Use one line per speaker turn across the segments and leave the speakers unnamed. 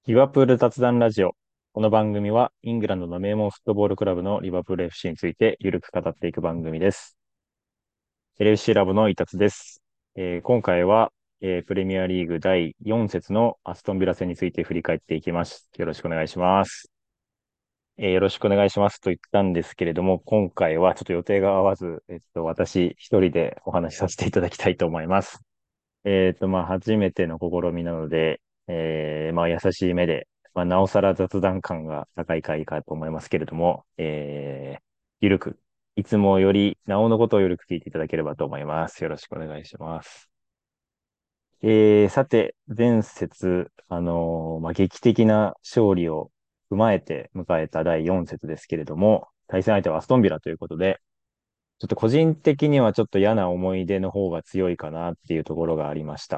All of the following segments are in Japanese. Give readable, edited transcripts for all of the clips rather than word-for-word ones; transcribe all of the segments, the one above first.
リバプール雑談ラジオ。この番組はイングランドの名門フットボールクラブのリバプール FC についてゆるく語っていく番組です。LFC ラボのイタツです。今回は、プレミアリーグ第4節のアストンビラ戦について振り返っていきます。よろしくお願いします。よろしくお願いしますと言ったんですけれども、今回はちょっと予定が合わず、私一人でお話しさせていただきたいと思います。初めての試みなので、優しい目で、なおさら雑談感が高い回かと思いますけれども、ゆるく、いつもより、なおのことをゆるく聞いていただければと思います。よろしくお願いします。さて、前節、劇的な勝利を踏まえて迎えた第4節ですけれども、対戦相手はアストンビラということで、ちょっと個人的にはちょっと嫌な思い出の方が強いかなっていうところがありました。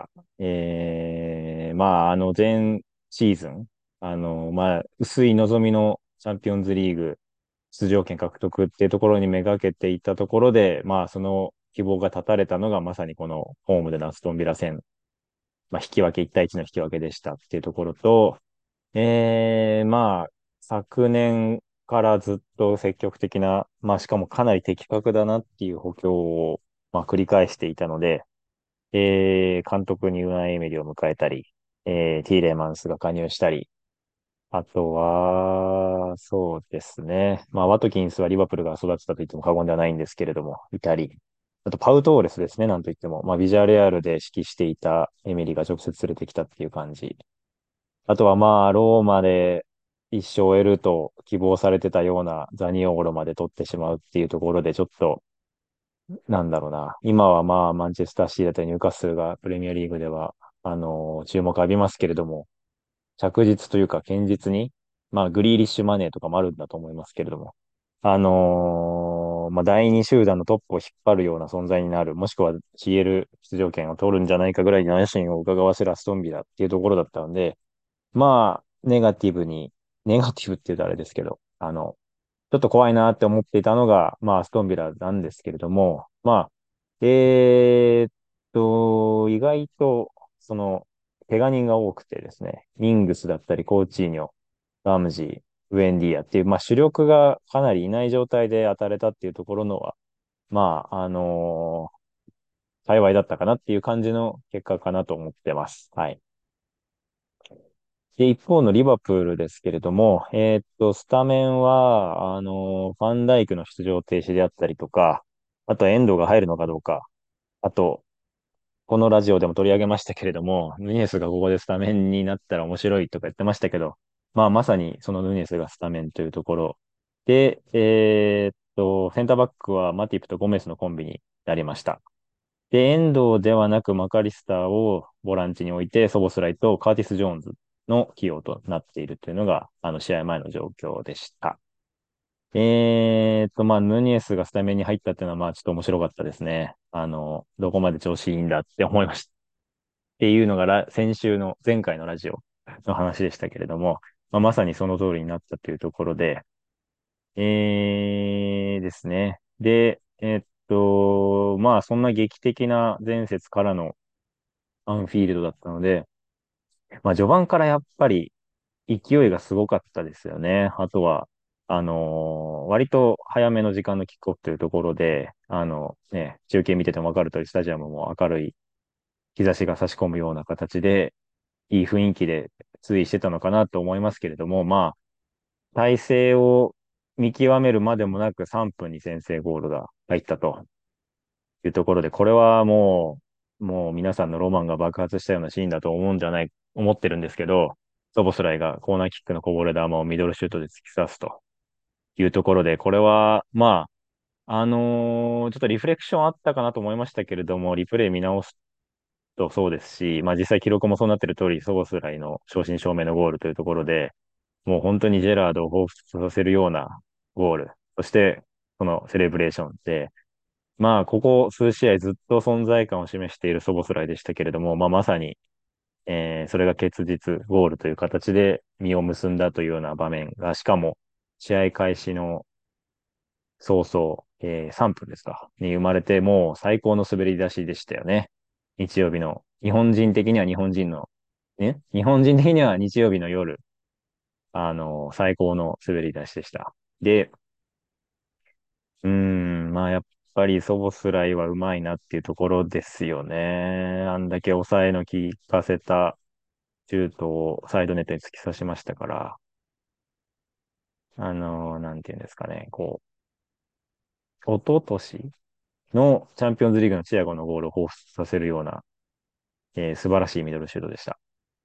前シーズン、薄い望みのチャンピオンズリーグ出場権獲得っていうところにめがけていたところで、その希望が絶たれたのがまさにこのホームでのアストンビラ戦、引き分け、1対1の引き分けでしたっていうところと、昨年からずっと積極的な、しかもかなり的確だなっていう補強を、繰り返していたので、監督にウナイエメリを迎えたり、ティーレーマンスが加入したり、あとは、そうですね。ワトキンスはリバプールが育てたと言っても過言ではないんですけれども、いたり、あとパウトーレスですね、なんと言っても。ビジャレアルで指揮していたエメリが直接連れてきたっていう感じ。あとはローマで一生を終えると希望されてたようなザニオーロまで取ってしまうっていうところで、ちょっと、なんだろうな。今はマンチェスターシティだったりニューカッスルがプレミアリーグでは、注目浴びますけれども、着実というか堅実に、グリーリッシュマネーとかもあるんだと思いますけれども、第二集団のトップを引っ張るような存在になる、もしくは CL 出場権を取るんじゃないかぐらいの野心を伺わせるアストンビラっていうところだったので、ネガティブって言うとあれですけど、ちょっと怖いなって思っていたのが、アストンビラなんですけれども、意外と、怪我人が多くてですね、ミングスだったり、コーチーニョ、ラムジー、ウェンディアっていう、主力がかなりいない状態で当たれたっていうところのは、まあ、あの幸いだったかなっていう感じの結果かなと思ってます。はい。で、一方のリバプールですけれども、スタメンは、ファンダイクの出場停止であったりとか、あとは遠藤が入るのかどうか、あと、このラジオでも取り上げましたけれども、ヌニェスがここでスタメンになったら面白いとか言ってましたけど、まさにそのヌニェスがスタメンというところで、センターバックはマティプとゴメスのコンビになりました。で、遠藤ではなくマカリスターをボランチに置いて、ソボスライとカーティス・ジョーンズの起用となっているというのが、試合前の状況でした。ヌニエスがスタメンに入ったっていうのは、ちょっと面白かったですね。どこまで調子いいんだって思いました。っていうのが先週の前回のラジオの話でしたけれども、まさにその通りになったというところで、ですね。で、そんな劇的な前節からのアンフィールドだったので、序盤からやっぱり勢いがすごかったですよね。あとは、割と早めの時間のキックオフというところで、中継見ててもわかる通り、スタジアムも明るい日差しが差し込むような形で、いい雰囲気で推移してたのかなと思いますけれども、体勢を見極めるまでもなく3分に先制ゴールが入ったというところで、これはもう皆さんのロマンが爆発したようなシーンだと思ってるんですけど、ソボスライがコーナーキックのこぼれ球をミドルシュートで突き刺すというところで、これは、ちょっとリフレクションあったかなと思いましたけれども、リプレイ見直すとそうですし、実際記録もそうなってる通り、ソボスライの正真正銘のゴールというところで、もう本当にジェラードを彷彿させるようなゴール。そして、このセレブレーションで、ここ数試合ずっと存在感を示しているソボスライでしたけれども、まさに、それが結実、ゴールという形で実を結んだというような場面が、しかも、試合開始の早々、3分ですか、に生まれて、もう最高の滑り出しでしたよね。日曜日の、日本人的には日本人の日本人的には日曜日の夜、最高の滑り出しでした。で、まあやっぱりソボスライはうまいなっていうところですよね。あんだけ抑えの効かせたシュートをサイドネットに突き刺しましたから、なんていうんですかね、一昨年のチャンピオンズリーグのチアゴのゴールを彷彿させるような、素晴らしいミドルシュートでした。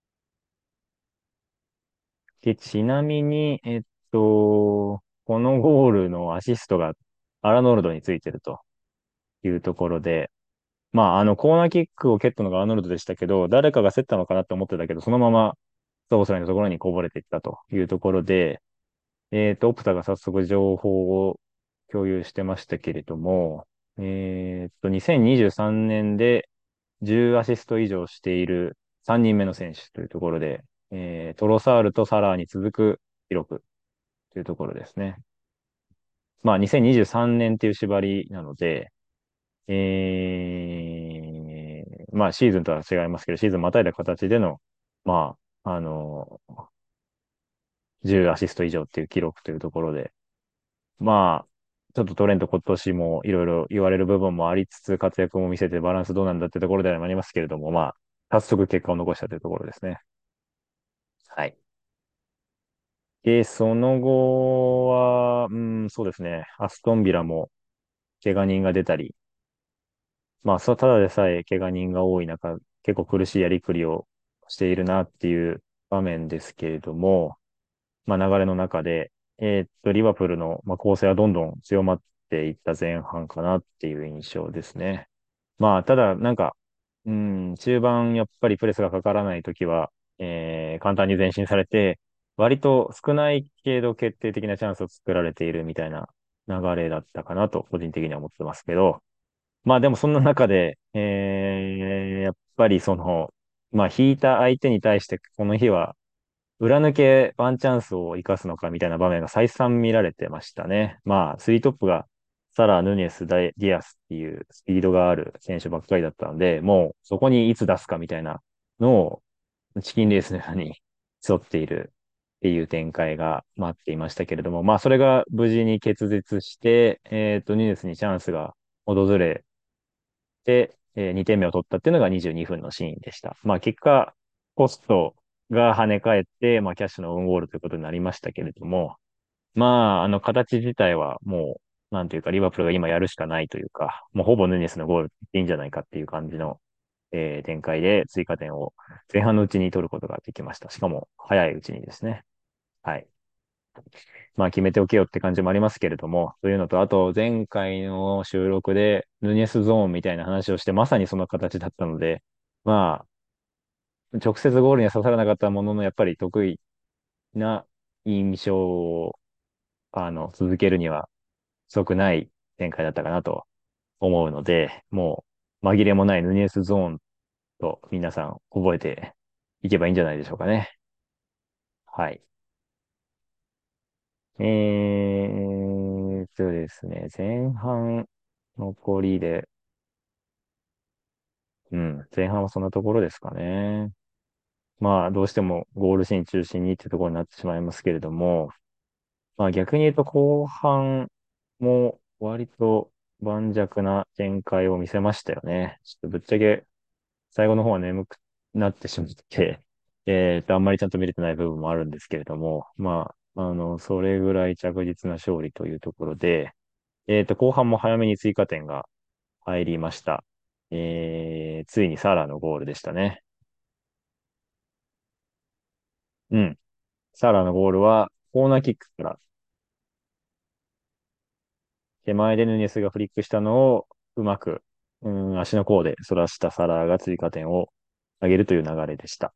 で、ちなみに、このゴールのアシストがアラノルドについてるというところで、まあ、コーナーキックを蹴ったのがアーノルドでしたけど、誰かが競ったのかなって思ってたけど、そのままソースライのところにこぼれていったというところで、オプタが早速情報を共有してましたけれども、2023年で10アシスト以上している3人目の選手というところで、トロサールとサラーに続く記録というところですね。まあ、2023年っていう縛りなので、まあ、シーズンとは違いますけど、シーズンまたいだ形での、まあ、10アシスト以上っていう記録というところで、まあ、ちょっとトレント今年もいろいろ言われる部分もありつつ、活躍も見せてバランスどうなんだってところではありますけれども、まあ、早速結果を残したというところですね。はい。で、その後は、そうですね。アストンビラも怪我人が出たり、まあ、ただでさえ怪我人が多い中、結構苦しいやりくりをしているなっていう場面ですけれども、まあ、流れの中で、リバプールの、まあ、構成はどんどん強まっていった前半かなっていう印象ですね。まあ、ただ、なんか、中盤やっぱりプレスがかからないときは、簡単に前進されて、割と少ないけど決定的なチャンスを作られているみたいな流れだったかなと、個人的には思ってますけど、まあでもそんな中で、やっぱりまあ引いた相手に対してこの日は裏抜けワンチャンスを生かすのかみたいな場面が再三見られてましたね。まあ、スリートップがサラ、ヌニェス、ディアスっていうスピードがある選手ばっかりだったので、もうそこにいつ出すかみたいなのをチキンレースのように競っているっていう展開が待っていましたけれども、まあそれが無事に結実して、ヌニェスにチャンスが訪れて、2点目を取ったっていうのが22分のシーンでした。まあ結果、ポストが跳ね返って、まあキャッシュのオウンゴールということになりましたけれども、まあ形自体はもう、なんていうか、リバプールが今やるしかないというか、もうほぼヌニェスのゴールでいいんじゃないかっていう感じの、展開で追加点を前半のうちに取ることができました。しかも早いうちにですね。はい。まあ決めておけよって感じもありますけれども、というのと、あと前回の収録でヌニェスゾーンみたいな話をして、まさにその形だったので、まあ、直接ゴールには刺さらなかったものの、やっぱり得意な印象を、続けるには、不足ない展開だったかなと思うので、もう紛れもないヌニェスゾーンと皆さん覚えていけばいいんじゃないでしょうかね。はい。ですね、前半残りで、前半はそんなところですかね。まあ、どうしてもゴールシーン中心にってところになってしまいますけれども、まあ逆に言うと後半も割と盤石な展開を見せましたよね。ちょっとぶっちゃけ最後の方は眠くなってしまって、あんまりちゃんと見れてない部分もあるんですけれども、まあ、それぐらい着実な勝利というところで、後半も早めに追加点が入りました。ついにサラのゴールでしたね。うん。サラのゴールは、コーナーキックから手前でヌニェスがフリックしたのをうまく、足の甲で反らしたサラが追加点を上げるという流れでした。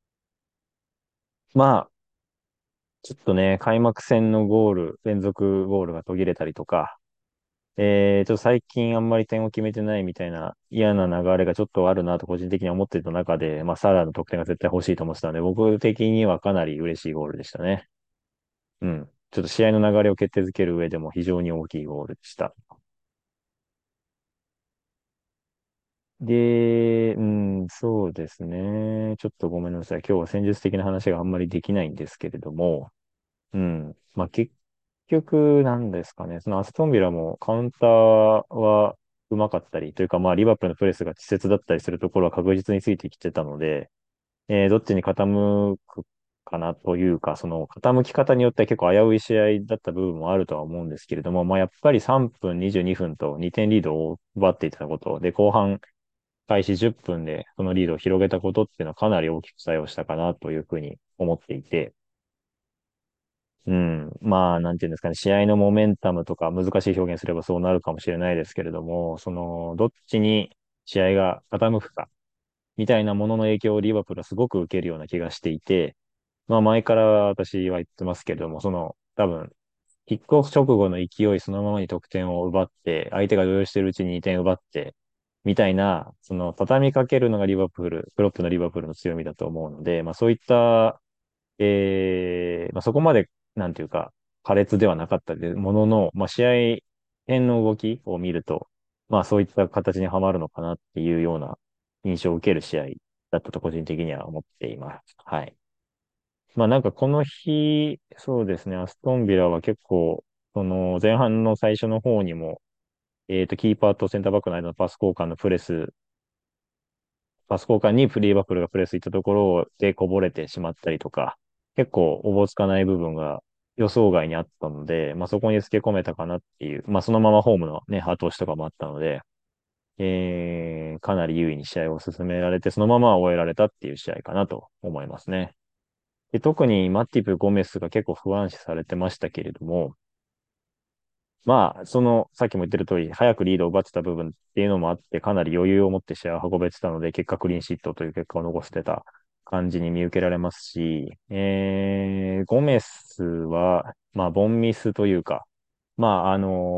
まあ、ちょっとね、開幕戦のゴール、連続ゴールが途切れたりとか、ちょっと最近あんまり点を決めてないみたいな嫌な流れがちょっとあるなと個人的には思っていた中で、まあ、サラの得点が絶対欲しいと思ってたので、僕的にはかなり嬉しいゴールでしたね。うん。ちょっと試合の流れを決定づける上でも非常に大きいゴールでした。 そうですね。ちょっとごめんなさい。今日は戦術的な話があんまりできないんですけれども、まあ、結局、なんですかね。そのアストンビラもカウンターはうまかったり、というかまあ、リバプールのプレスが稚拙だったりするところは確実についてきてたので、どっちに傾くかなというか、その傾き方によっては結構危うい試合だった部分もあるとは思うんですけれども、まあやっぱり3分22分と2点リードを奪っていたことで、後半開始10分でそのリードを広げたことっていうのはかなり大きく作用したかなというふうに思っていて、まあなんていうんですかね、試合のモメンタムとか難しい表現すればそうなるかもしれないですけれども、そのどっちに試合が傾くかみたいなものの影響をリバプールはすごく受けるような気がしていて、まあ前から私は言ってますけれども、その多分、キックオフ直後の勢いそのままに得点を奪って、相手が動揺しているうちに2点奪って、みたいな、その畳みかけるのがリバプール、クロップのリバプールの強みだと思うので、まあそういった、まあそこまで、なんていうか、苛烈ではなかったものの、まあ試合辺の動きを見ると、まあそういった形にはまるのかなっていうような印象を受ける試合だったと個人的には思っています。はい。まあなんかこの日、そうですね、アストンビラは結構、その前半の最初の方にも、キーパーとセンターバックの間のパス交換にフリーバックルがプレス行ったところでこぼれてしまったりとか、結構おぼつかない部分が予想外にあったので、まあそこにつけ込めたかなっていう、まあそのままホームのね、後押しとかもあったので、かなり優位に試合を進められて、そのまま終えられたっていう試合かなと思いますね。で、特にマティブ、ゴメスが結構不安視されてましたけれども、まあ、さっきも言ってる通り、早くリードを奪ってた部分っていうのもあって、かなり余裕を持って試合を運べてたので、結果クリーンシットという結果を残してた感じに見受けられますし、ゴメスは、まあ、ボンミスというか、まあ、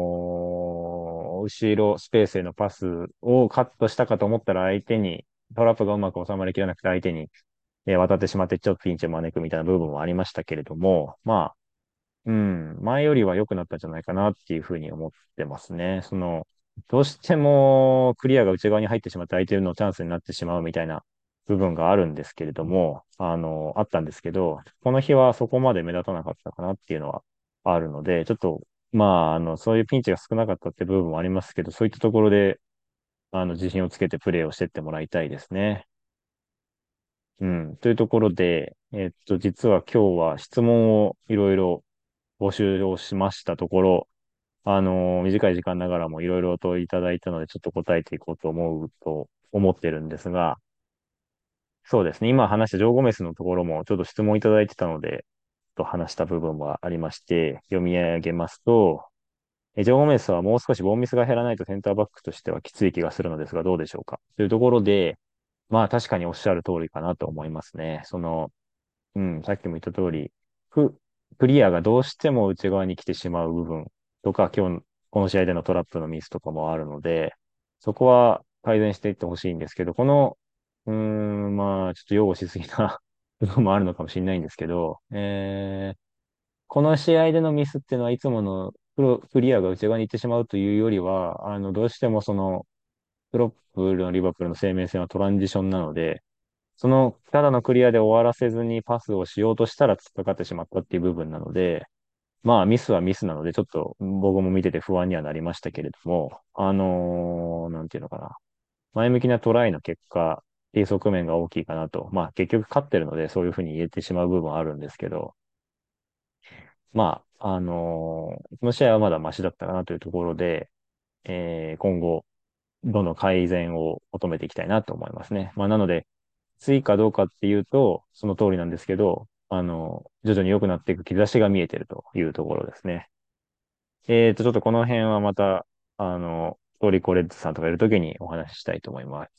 後ろスペースへのパスをカットしたかと思ったら相手に、トラップがうまく収まりきらなくて相手に渡ってしまってちょっとピンチを招くみたいな部分もありましたけれども、まあ、前よりは良くなったんじゃないかなっていうふうに思ってますね。どうしてもクリアが内側に入ってしまって相手のチャンスになってしまうみたいな部分があるんですけれども、あったんですけど、この日はそこまで目立たなかったかなっていうのはあるので、ちょっと、まあ、そういうピンチが少なかったって部分もありますけど、そういったところで、自信をつけてプレーをしてってもらいたいですね。うん。というところで、実は今日は質問をいろいろ募集をしましたところ、短い時間ながらもいろいろといただいたので、ちょっと答えていこうと思ってるんですが、そうですね。今話したジョー・ゴメスのところもちょっと質問いただいてたので、と話した部分はありまして、読み上げますと、ジョー・ゴメスはもう少しボンミスが減らないとセンターバックとしてはきつい気がするのですが、どうでしょうかというところで、まあ確かにおっしゃる通りかなと思いますね。さっきも言った通り、ク、クリアがどうしても内側に来てしまう部分とか、この試合でのトラップのミスとかもあるので、そこは改善していってほしいんですけど、まあ、ちょっと擁護しすぎな部分もあるのかもしれないんですけど、この試合でのミスっていうのはいつものクリアが内側に行ってしまうというよりは、どうしてもクロップのリバプールの生命線はトランジションなので、ただのクリアで終わらせずにパスをしようとしたら突っかかってしまったっていう部分なので、まあミスはミスなので、ちょっと僕も見てて不安にはなりましたけれども、なんていうのかな。前向きなトライの結果、低側面が大きいかなと。まあ結局勝ってるので、そういうふうに言えてしまう部分はあるんですけど、まあ、この試合はまだマシだったかなというところで、今後、どんどん改善を求めていきたいなと思いますね。まあなので、ついかどうかっていうと、その通りなんですけど、徐々に良くなっていく兆しが見えているというところですね。ちょっとこの辺はまた、トリコレッドさんとかいるときにお話ししたいと思います。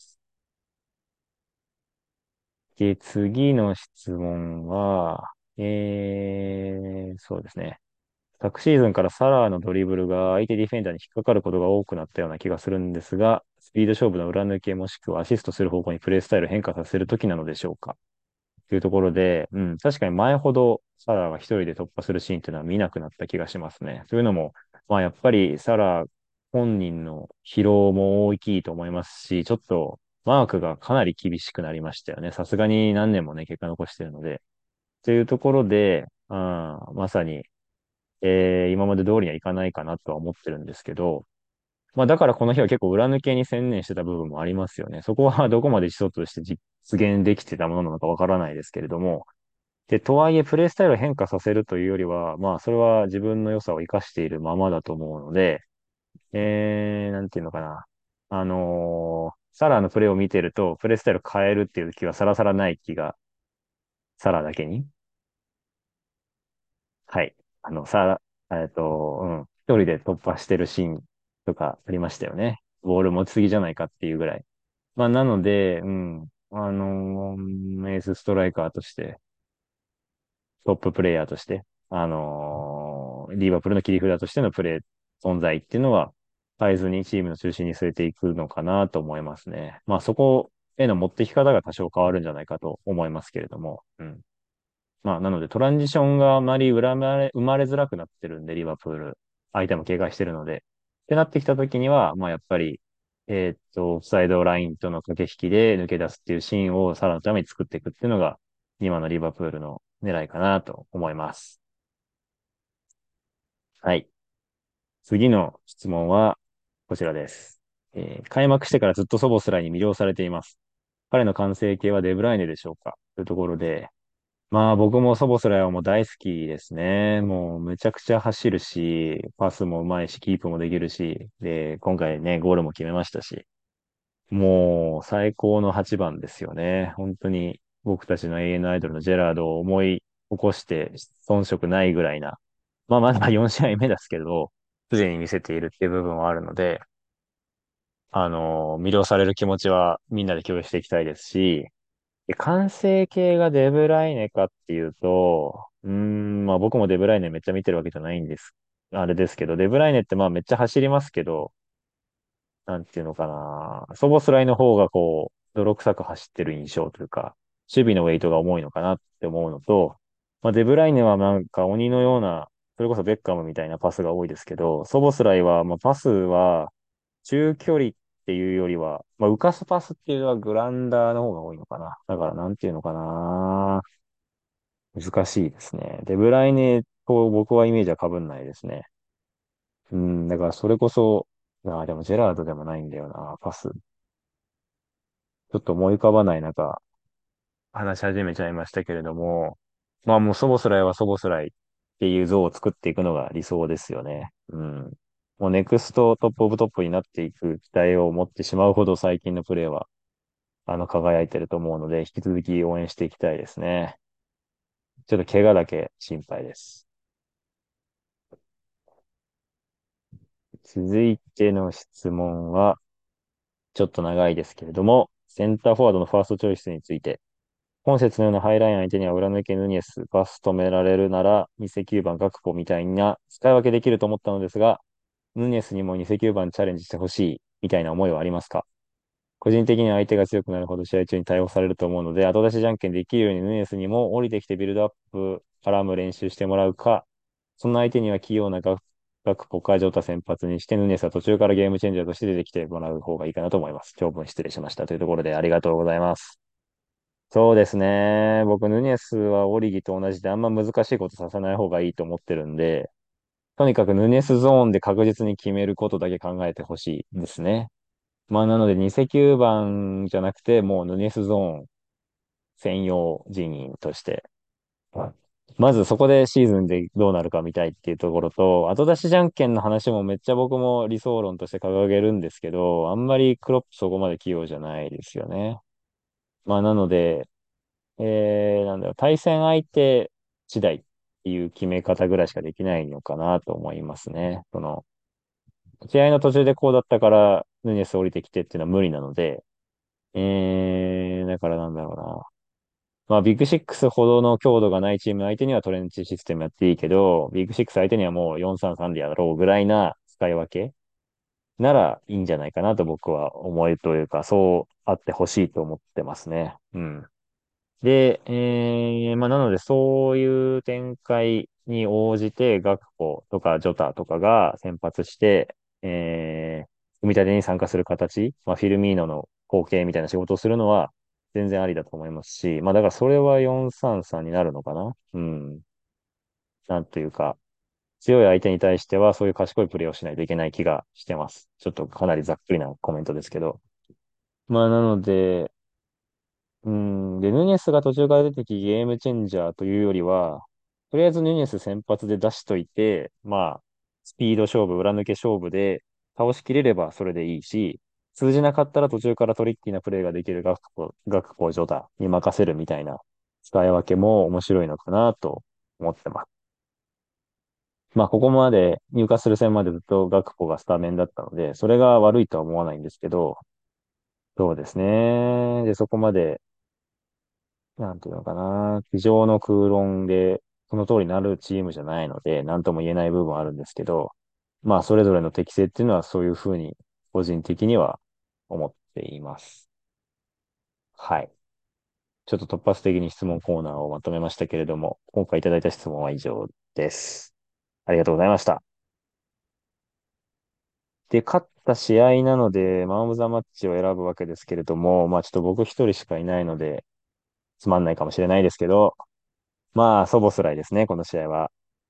で、次の質問は、そうですね。昨シーズンからサラーのドリブルが相手ディフェンダーに引っかかることが多くなったような気がするんですが、スピード勝負の裏抜けもしくはアシストする方向にプレースタイルを変化させるときなのでしょうかというところで、確かに前ほどサラーが一人で突破するシーンっていうのは見なくなった気がしますね。というのも、まあやっぱりサラー本人の疲労も大きいと思いますし、ちょっとマークがかなり厳しくなりましたよね。さすがに何年もね、結果残してるので。というところで、まさに、今まで通りにはいかないかなとは思ってるんですけど、まあだからこの日は結構裏抜けに専念してた部分もありますよね。そこはどこまで基礎として実現できてたものなのかわからないですけれども。で、とはいえプレイスタイルを変化させるというよりは、まあそれは自分の良さを活かしているままだと思うので、なんていうのかな。サラのプレイを見てると、プレイスタイル変えるっていう気はさらさらない気が、サラだけに。はい。サラ、一人で突破してるシーンとかありましたよね。ボール持ちすぎじゃないかっていうぐらい。まあ、なので、エースストライカーとして、トッププレイヤーとして、リーバプールの切り札としてのプレイ、存在っていうのは、変えずにチームの中心に据えていくのかなと思いますね。まあ、そこへの持っていき方が多少変わるんじゃないかと思いますけれども。うん。まあ、なのでトランジションがあまり生まれづらくなってるんで、リバプール。相手も警戒してるので。ってなってきたときには、まあ、やっぱり、オフサイドラインとの駆け引きで抜け出すっていうシーンをさらのために作っていくっていうのが、今のリバプールの狙いかなと思います。はい。次の質問は、こちらです。開幕してからずっとソボスライに魅了されています。彼の完成形はデブライネでしょうかというところで、まあ僕もソボスライはもう大好きですね。もうめちゃくちゃ走るし、パスも上手いし、キープもできるし、で、今回ね、ゴールも決めましたし、もう最高の8番ですよね。本当に僕たちの永遠のアイドルのジェラードを思い起こして遜色ないぐらいな、まあまだ4試合目ですけど、すでに見せているっていう部分はあるので、魅了される気持ちはみんなで共有していきたいですし、で完成形がデブライネかっていうと、まあ僕もデブライネめっちゃ見てるわけじゃないんです。あれですけど、デブライネってまあめっちゃ走りますけど、なんていうのかな。ソボスライの方がこう、泥臭く走ってる印象というか、守備のウェイトが重いのかなって思うのと、まあデブライネはなんか鬼のような、それこそベッカムみたいなパスが多いですけど、ソボスライは、まあパスは中距離っていうよりは、まあ浮かすパスっていうのはグランダーの方が多いのかな。だからなんていうのかな。難しいですね。デブライネと僕はイメージは被んないですね。うん、だからそれこそ、でもジェラードでもないんだよな、パス。ちょっと思い浮かばない中、話し始めちゃいましたけれども、まあもうソボスライはソボスライっていう像を作っていくのが理想ですよね。うん。もうネクストトップオブトップになっていく期待を持ってしまうほど最近のプレーは、輝いてると思うので、引き続き応援していきたいですね。ちょっと怪我だけ心配です。続いての質問は、ちょっと長いですけれども、センターフォワードのファーストチョイスについて、本節のようなハイライン相手には裏抜けヌニエス、パス止められるなら、偽9番ガクポみたいな使い分けできると思ったのですが、ヌニエスにも偽9番チャレンジしてほしい、みたいな思いはありますか？個人的には相手が強くなるほど試合中に対応されると思うので、後出しじゃんけんできるようにヌニエスにも降りてきてビルドアップ絡む練習してもらうか、そんな相手には器用なガクポかジョータ先発にして、ヌニエスは途中からゲームチェンジャーとして出てきてもらう方がいいかなと思います。長文失礼しました。というところでありがとうございます。そうですね。僕、ヌニエスはオリギと同じであんま難しいことさせない方がいいと思ってるんで、とにかくヌニエスゾーンで確実に決めることだけ考えてほしいですね。まあなので、偽9番じゃなくて、もうヌニエスゾーン専用人員として、まずそこでシーズンでどうなるか見たいっていうところと、後出しじゃんけんの話もめっちゃ僕も理想論として掲げるんですけど、あんまりクロップそこまで器用じゃないですよね。まあなので、なんだろう、対戦相手次第っていう決め方ぐらいしかできないのかなと思いますね。試合の途中でこうだったから、ヌニエス降りてきてっていうのは無理なので、だからなんだろうな。まあ、ビッグシックスほどの強度がないチーム相手にはトレンチシステムやっていいけど、ビッグシックス相手にはもう4-3-3でやろうぐらいな使い分けならいいんじゃないかなと僕は思いというか、そうあってほしいと思ってますね。うん。で、まあ、なので、そういう展開に応じて、ガクポとかジョタとかが先発して、 組み立てに参加する形、まあ、フィルミーノの後継みたいな仕事をするのは全然ありだと思いますし、まあだからそれは4-3-3になるのかな。うん。なんというか、強い相手に対してはそういう賢いプレーをしないといけない気がしてます。ちょっとかなりざっくりなコメントですけど。まあなので、うん。で、ヌニェスが途中から出てきゲームチェンジャーというよりは、とりあえずヌニェス先発で出しといて、まあ、スピード勝負、裏抜け勝負で倒しきれればそれでいいし、通じなかったら途中からトリッキーなプレーができる学校ジョタに任せるみたいな使い分けも面白いのかなと思ってます。まあ、ここまで入荷する戦までずっと学校がスタメンだったので、それが悪いとは思わないんですけど、そうですね。で、そこまでなんていうのかな、机上の空論で、その通りになるチームじゃないので、なんとも言えない部分はあるんですけど、まあ、それぞれの適性っていうのはそういうふうに、個人的には思っています。はい。ちょっと突発的に質問コーナーをまとめましたけれども、今回いただいた質問は以上です。ありがとうございました。で、勝った試合なので、マン・オブ・ザ・マッチを選ぶわけですけれども、まあちょっと僕一人しかいないので、つまんないかもしれないですけど、まあ、ソボスライですね、この試合は。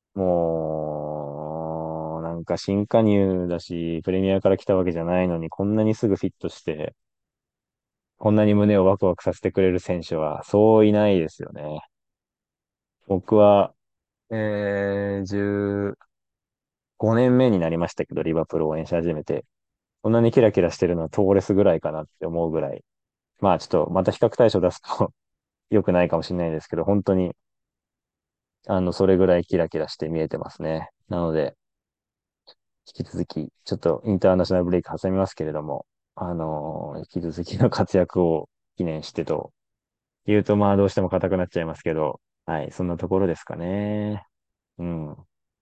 もう、なんか新加入だし、プレミアから来たわけじゃないのに、こんなにすぐフィットして、こんなに胸をワクワクさせてくれる選手は、そういないですよね。僕は、15年目になりましたけど、リバプールを応援し始めて、こんなにキラキラしてるのはトーレスぐらいかなって思うぐらい。まあちょっと、また比較対象出すと良くないかもしれないですけど、本当に、それぐらいキラキラして見えてますね。なので、引き続き、ちょっとインターナショナルブレイク挟みますけれども、引き続きの活躍を記念してと言うと、まあどうしても硬くなっちゃいますけど、はい、そんなところですかね。うん。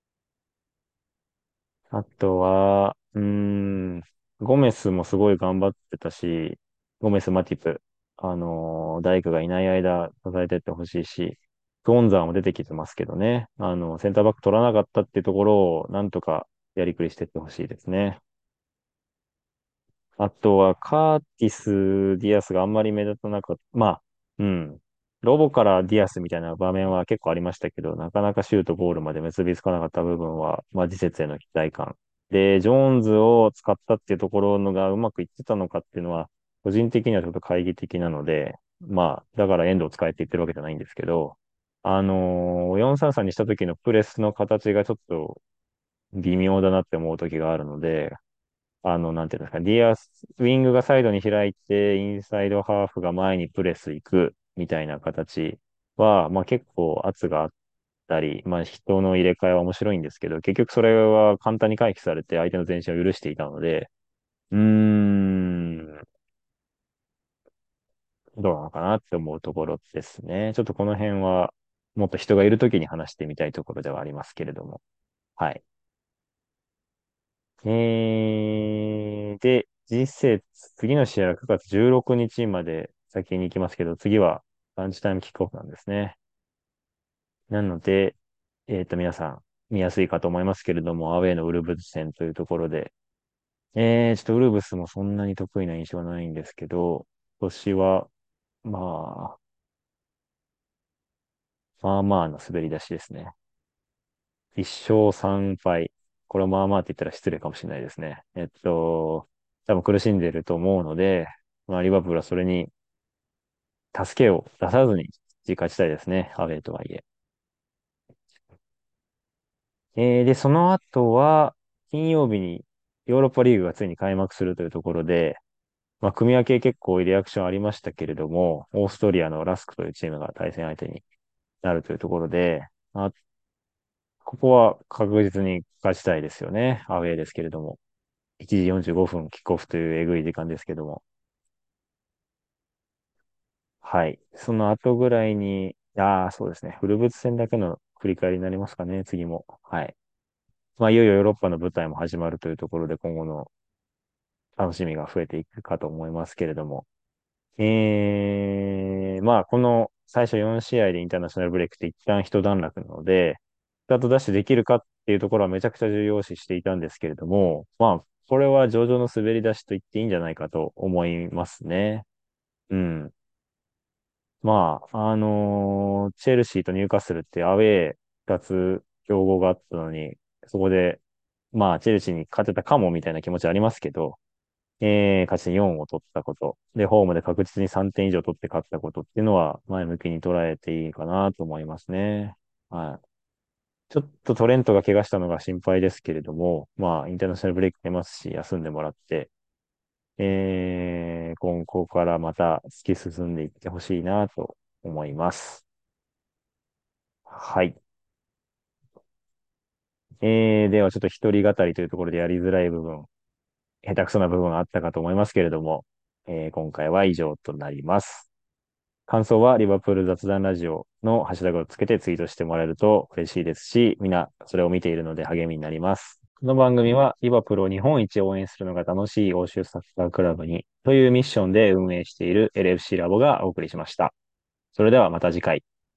あとは、ゴメスもすごい頑張ってたし、ゴメス、マティプ、大工がいない間支えてってほしいし、クオンザーも出てきてますけどね、センターバック取らなかったっていうところを、なんとかやりくりしていってほしいですね。あとは、カーティス、ディアスがあんまり目立たなかった。まあ、うん。ロボからディアスみたいな場面は結構ありましたけど、なかなかシュートゴールまで結びつかなかった部分は、まあ、次節への期待感。で、ジョーンズを使ったっていうところのがうまくいってたのかっていうのは、個人的にはちょっと懐疑的なので、まあ、だからエンドを使えって言ってるわけじゃないんですけど、4-3-3にした時のプレスの形がちょっと微妙だなって思う時があるので、なんていうんですか、ディアス、ウィングがサイドに開いて、インサイドハーフが前にプレス行くみたいな形は、まあ結構圧があったり、まあ人の入れ替えは面白いんですけど、結局それは簡単に回避されて相手の前進を許していたので、どうなのかなって思うところですね。ちょっとこの辺は、もっと人がいるときに話してみたいところではありますけれども。はい。で、次節、次の試合は9月16日まで先に行きますけど、次はランチタイムキックオフなんですね。なので、皆さん見やすいかと思いますけれども、アウェーのウルブズ戦というところで、ちょっとウルブスもそんなに得意な印象はないんですけど、今年は、ままあまあの滑り出しですね。一勝三敗。これはまあまあって言ったら失礼かもしれないですね。多分苦しんでいると思うので、まあリバプールはそれに助けを出さずに勝ちたいですね。アウェーとはいえ。で、その後は、金曜日にヨーロッパリーグがついに開幕するというところで、まあ、組み分け結構リアクションありましたけれども、オーストリアのラスクというチームが対戦相手になるというところで、ここは確実に勝ちたいですよね。アウェーですけれども。1時45分キックオフというえぐい時間ですけども。はい。その後ぐらいに、そうですね。フルブツ戦だけの振り返りになりますかね、次も。はい。まあ、いよいよヨーロッパの舞台も始まるというところで、今後の楽しみが増えていくかと思いますけれども。まあ、この最初4試合でインターナショナルブレイクって一旦一段落なので、スタートダッシュできるかっていうところはめちゃくちゃ重要視していたんですけれども、まあ、 これは上々の滑り出しと言っていいんじゃないかと思いますね。うん。まあ、チェルシーとニューカッスルってアウェー二つ競合があったのに、そこで、まあ、チェルシーに勝てたかもみたいな気持ちありますけど、勝ち点4を取ったこと。で、ホームで確実に3点以上取って勝ったことっていうのは前向きに捉えていいかなと思いますね。はい。ちょっとトレントが怪我したのが心配ですけれども、まあ、インターナショナルブレイク出ますし、休んでもらって、今後からまた突き進んでいってほしいなと思います。はい。ではちょっと一人語りというところでやりづらい部分、下手くそな部分があったかと思いますけれども、今回は以上となります。感想はリバプール雑談ラジオのハッシュタグをつけてツイートしてもらえると嬉しいですし、みんなそれを見ているので励みになります。この番組はリバプールを日本一応援するのが楽しい欧州サッカークラブにというミッションで運営している LFC ラボがお送りしました。それではまた次回。